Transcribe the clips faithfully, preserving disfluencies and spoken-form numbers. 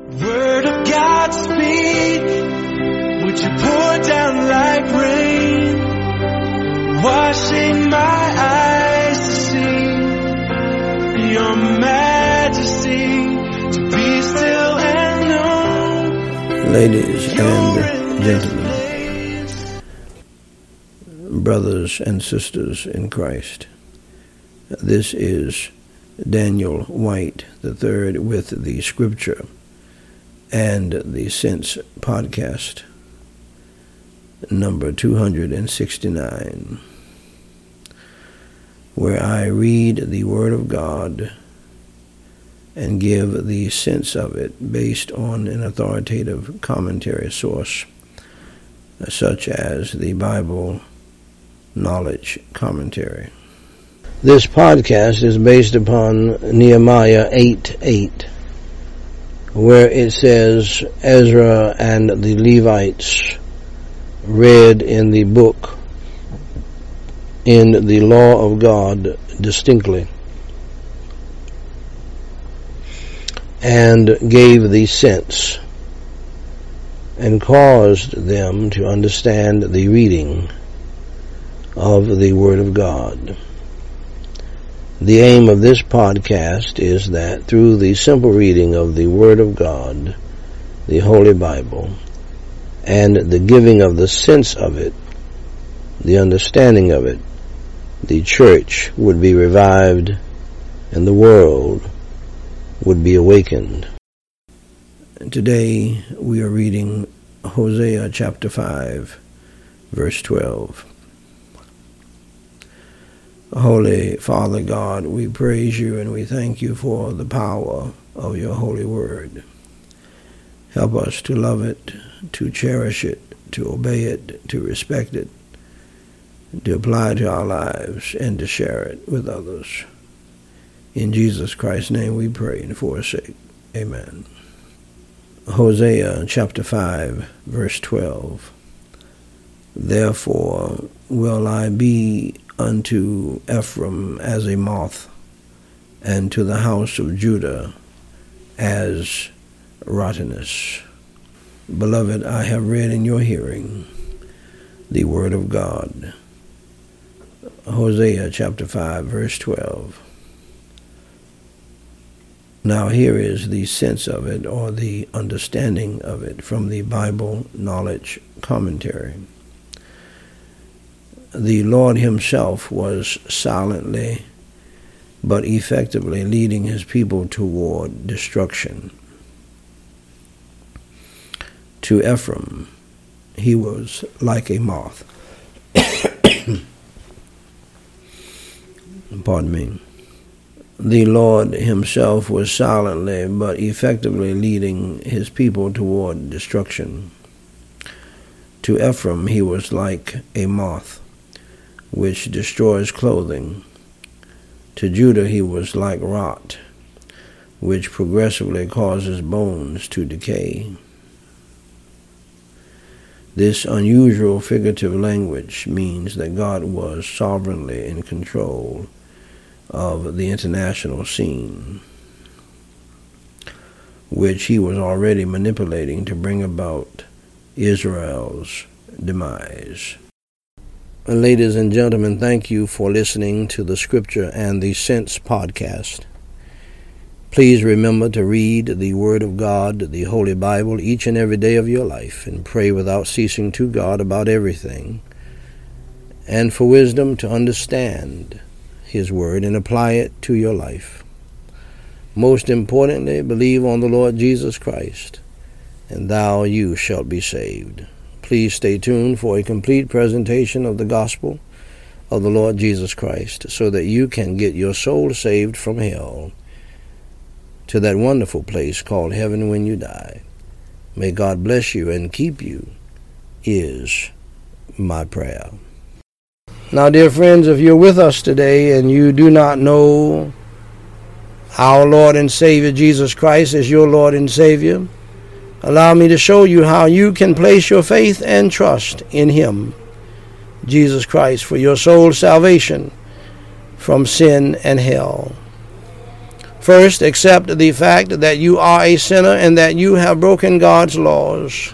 Word of God speak, would you pour down like rain, washing my eyes to see your majesty, to be still and know. Ladies and gentlemen, brothers and sisters in Christ, this is Daniel White the third with the Scripture and the Sense podcast, number two hundred sixty-nine, where I read the Word of God and give the sense of it based on an authoritative commentary source, such as the Bible Knowledge Commentary. This podcast is based upon Nehemiah eight eight, where it says, Ezra and the Levites read in the book in the law of God distinctly, and gave the sense, and caused them to understand the reading of the Word of God. The aim of this podcast is that through the simple reading of the Word of God, the Holy Bible, and the giving of the sense of it, the understanding of it, the church would be revived and the world would be awakened. Today we are reading Hosea chapter five, verse twelve. Holy Father God, we praise you and we thank you for the power of your holy word. Help us to love it, to cherish it, to obey it, to respect it, to apply it to our lives, and to share it with others. In Jesus Christ's name we pray and for his sake. Amen. Hosea chapter five, verse twelve. Therefore will I be unto Ephraim as a moth, and to the house of Judah as rottenness. Beloved, I have read in your hearing the word of God. Hosea chapter five, verse twelve. Now here is the sense of it, or the understanding of it, from the Bible Knowledge Commentary. The Lord himself was silently but effectively leading his people toward destruction. To Ephraim, he was like a moth. Pardon me. The Lord himself was silently but effectively leading his people toward destruction. To Ephraim, he was like a moth, which destroys clothing. To Judah, he was like rot, which progressively causes bones to decay. This unusual figurative language means that God was sovereignly in control of the international scene, which he was already manipulating to bring about Israel's demise. Ladies and gentlemen, thank you for listening to the Scripture and the Sense podcast. Please remember to read the Word of God, the Holy Bible, each and every day of your life, and pray without ceasing to God about everything, and for wisdom to understand his word and apply it to your life. Most importantly, believe on the Lord Jesus Christ, and thou you shalt be saved. Please stay tuned for a complete presentation of the gospel of the Lord Jesus Christ, so that you can get your soul saved from hell to that wonderful place called heaven when you die. May God bless you and keep you, is my prayer. Now, dear friends, if you're with us today and you do not know our Lord and Savior Jesus Christ as your Lord and Savior, allow me to show you how you can place your faith and trust in him, Jesus Christ, for your soul's salvation from sin and hell. First, accept the fact that you are a sinner and that you have broken God's laws.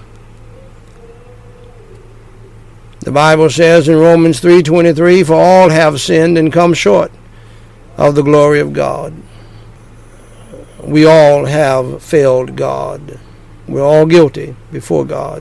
The Bible says in Romans three twenty-three, for all have sinned and come short of the glory of God. We all have failed God. We're all guilty before God.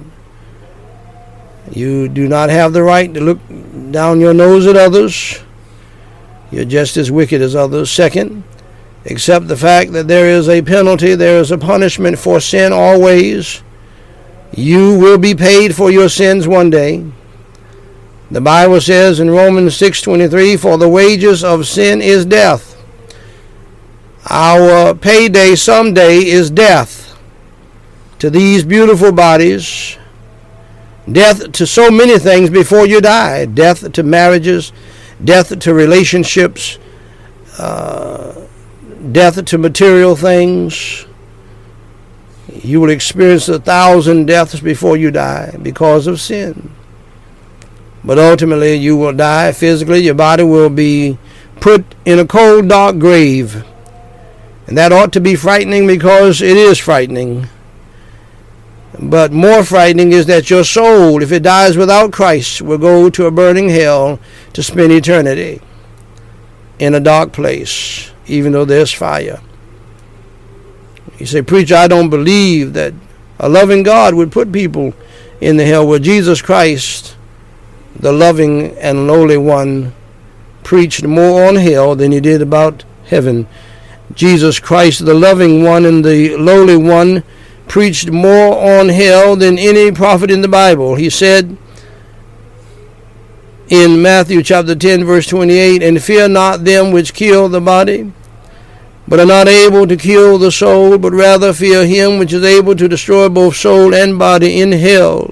You do not have the right to look down your nose at others. You're just as wicked as others. Second, accept the fact that there is a penalty, there is a punishment for sin always. You will be paid for your sins one day. The Bible says in Romans six twenty-three, for the wages of sin is death. Our payday someday is death to these beautiful bodies, death to so many things before you die, death to marriages, death to relationships, uh, death to material things. You will experience a thousand deaths before you die because of sin. But ultimately you will die physically. Your body will be put in a cold, dark grave. And that ought to be frightening because it is frightening. But more frightening is that your soul, if it dies without Christ, will go to a burning hell to spend eternity in a dark place, even though there's fire. You say, preacher, I don't believe that a loving God would put people in the hell. Well, Jesus Christ, the loving and lowly one, preached more on hell than he did about heaven. Jesus Christ, the loving one and the lowly one, preached more on hell than any prophet in the Bible. He said in Matthew chapter ten, verse twenty-eight, and fear not them which kill the body, but are not able to kill the soul, but rather fear him which is able to destroy both soul and body in hell.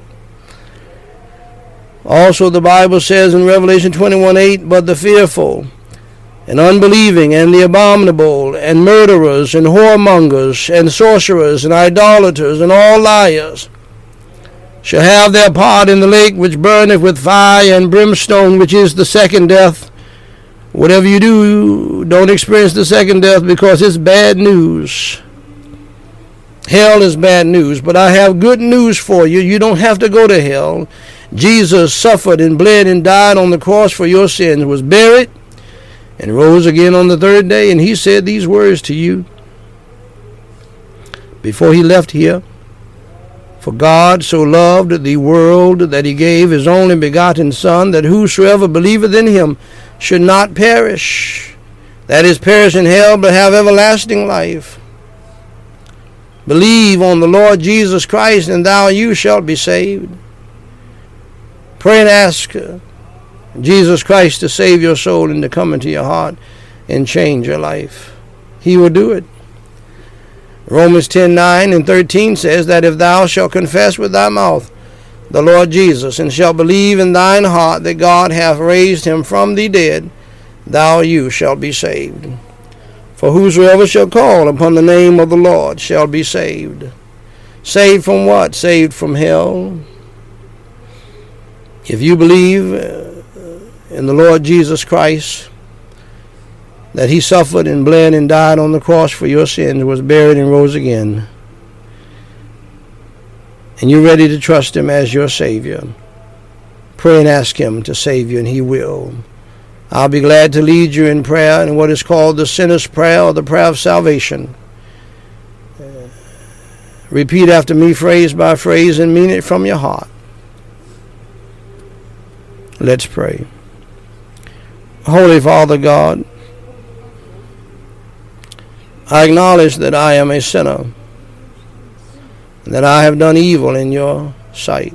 Also the Bible says in Revelation twenty-one eight, but the fearful and unbelieving and the abominable and murderers and whoremongers and sorcerers and idolaters and all liars shall have their part in the lake which burneth with fire and brimstone, which is the second death. Whatever you do, don't experience the second death because it's bad news. Hell is bad news, but I have good news for you. You don't have to go to hell. Jesus suffered and bled and died on the cross for your sins, was buried, and rose again on the third day, and he said these words to you before he left here. For God so loved the world that he gave his only begotten Son, that whosoever believeth in him should not perish, that is, perish in hell, but have everlasting life. Believe on the Lord Jesus Christ, and thou you shalt be saved. Pray and ask Jesus Christ to save your soul and to come into your heart and change your life. He will do it. Romans ten nine and thirteen says that if thou shalt confess with thy mouth the Lord Jesus, and shalt believe in thine heart that God hath raised him from the dead, thou you shalt be saved. For whosoever shall call upon the name of the Lord shall be saved. Saved from what? Saved from hell. If you believe in the Lord Jesus Christ, that he suffered and bled and died on the cross for your sins, was buried and rose again, and you're ready to trust him as your Savior, pray and ask him to save you, and he will. I'll be glad to lead you in prayer in what is called the sinner's prayer, or the prayer of salvation. Uh, repeat after me phrase by phrase and mean it from your heart. Let's pray. Holy Father God, I acknowledge that I am a sinner, and that I have done evil in your sight.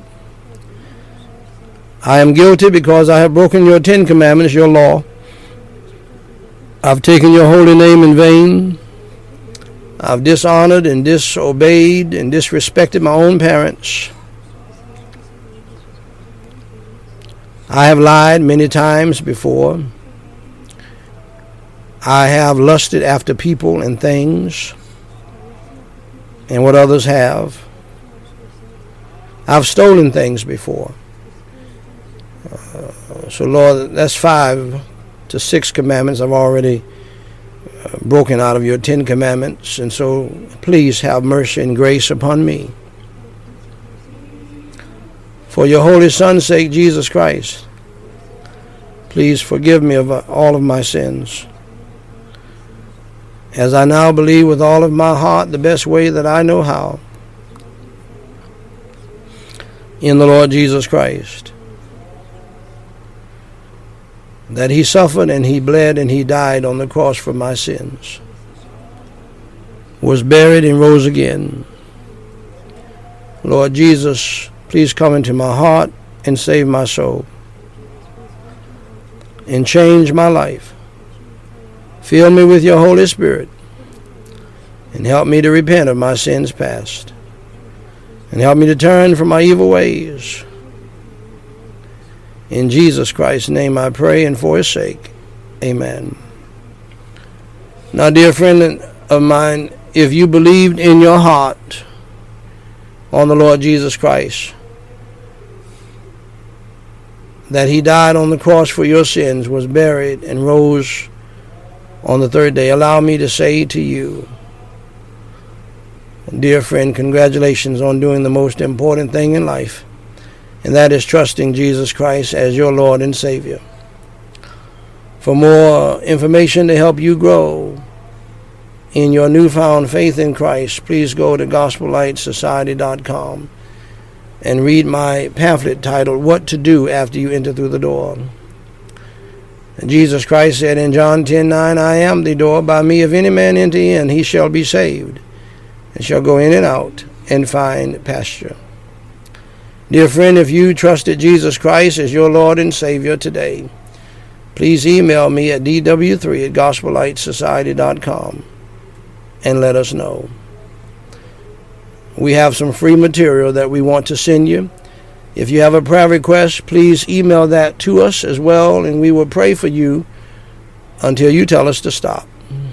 I am guilty because I have broken your Ten Commandments, your law. I've taken your holy name in vain. I've dishonored and disobeyed and disrespected my own parents. I have lied many times before. I have lusted after people and things and what others have. I've stolen things before. Uh, so, Lord, that's five to six commandments I've already uh, broken out of your Ten Commandments, and so please have mercy and grace upon me. For your holy Son's sake, Jesus Christ, please forgive me of all of my sins. As I now believe with all of my heart, the best way that I know how, in the Lord Jesus Christ, that he suffered and he bled and he died on the cross for my sins, was buried and rose again. Lord Jesus, please come into my heart and save my soul and change my life. Fill me with your Holy Spirit and help me to repent of my sins past and help me to turn from my evil ways. In Jesus Christ's name I pray, and for his sake, amen. Now, dear friend of mine, if you believed in your heart on the Lord Jesus Christ, that he died on the cross for your sins, was buried, and rose on the third day, allow me to say to you, dear friend, congratulations on doing the most important thing in life, and that is trusting Jesus Christ as your Lord and Savior. For more information to help you grow in your newfound faith in Christ, please go to gospel light society dot com and read my pamphlet titled, What to Do After You Enter Through the Door. And Jesus Christ said in John ten nine, I am the door. By me, if any man enter in, he shall be saved, and shall go in and out and find pasture. Dear friend, if you trusted Jesus Christ as your Lord and Savior today, please email me at d w three at gospel light society dot com and let us know. We have some free material that we want to send you. If you have a prayer request, please email that to us as well, and we will pray for you until you tell us to stop.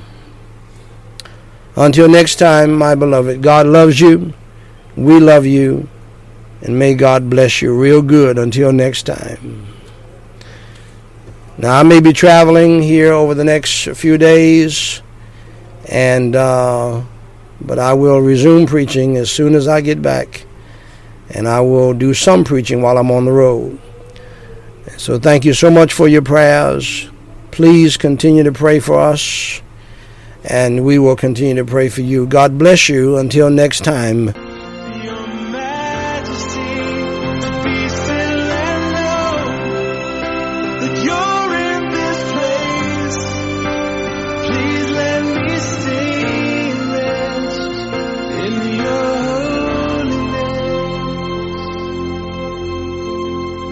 Until next time, my beloved, God loves you, we love you, and may God bless you real good until next time. Now, I may be traveling here over the next few days, and uh, but I will resume preaching as soon as I get back, and I will do some preaching while I'm on the road. So thank you so much for your prayers. Please continue to pray for us, and we will continue to pray for you. God bless you until next time. Your Majesty, be still and know that you're in this place. Please let me stay and rest in your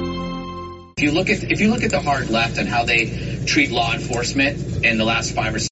holiness. If you look at if you look at the hard left and how they treat law enforcement in the last five or six